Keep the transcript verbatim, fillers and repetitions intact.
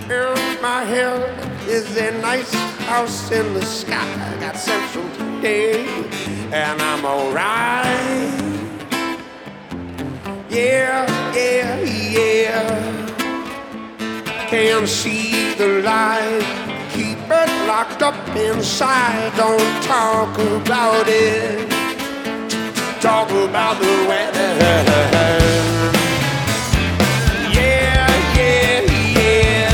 In my head is a nice house in the sky. I got Central today, and I'm alright. Yeah, yeah, yeah. Can't see the light. Keep it locked up inside. Don't talk about it. Talk about the weather.